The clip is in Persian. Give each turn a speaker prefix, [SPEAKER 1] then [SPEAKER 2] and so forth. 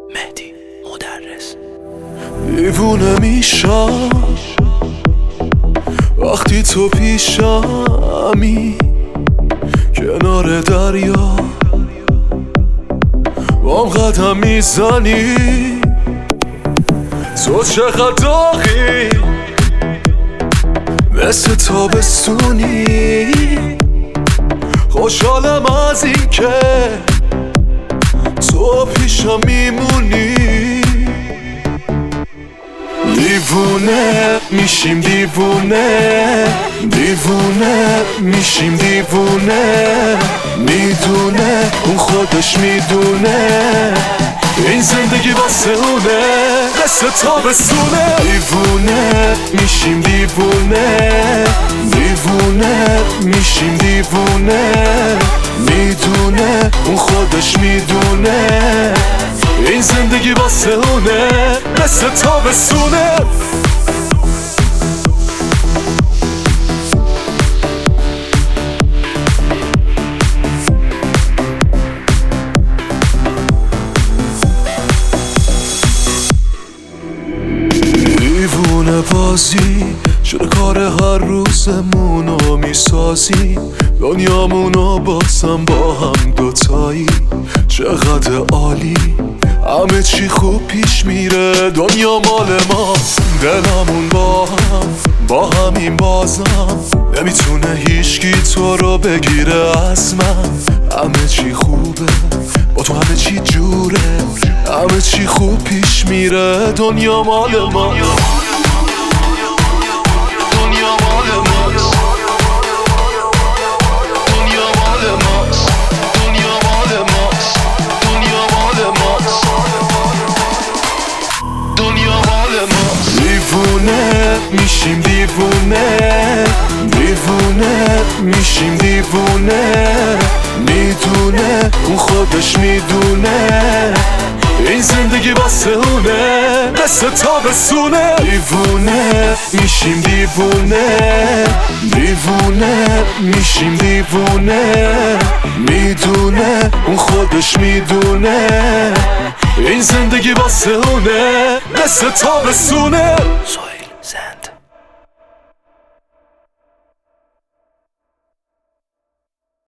[SPEAKER 1] مهدی مدرس.
[SPEAKER 2] دیوونه میشم وقتی تو پیشمی، کنار دریا بام قدم میزنی. تو چقدر داغی مثل تابستونی، خوشحالم از این که تو پیشم میمونی. دیوونه میشیم دیوونه، دیوونه میشیم دیوونه. میدونه اون خودش میدونه این زندگی واسه اونه مثل تابستونه. دیوونه میشیم دیوونه، دیوونه میشیم دیوونه. میدونه اون خودش میدونه این زندگی واسه اونه مثل تابستونه. دیوونه بازی شده کار هر روزمونو میسازی، دنیامونو بازم با هم دوتایی. چقدر عالی، همه چی خوب پیش میره، دنیا مال ماست، دلمون با همین بازم نمیتونه هیچکی تو رو بگیره از من. همه چی خوبه با تو، همه چی جوره، همه چی خوب پیش میره، دنیا مال ما. دیوونه میشیم دیوونه، دیوونه میشیم دیوونه. میدونه اون خودش میدونه این زندگی واسه اونه مثل تابستونه. دیوونه میشیم دیوونه، دیوونه میشیم دیوونه. میدونه اون خودش میدونه این زندگی واسه اونه مثل تابستونه.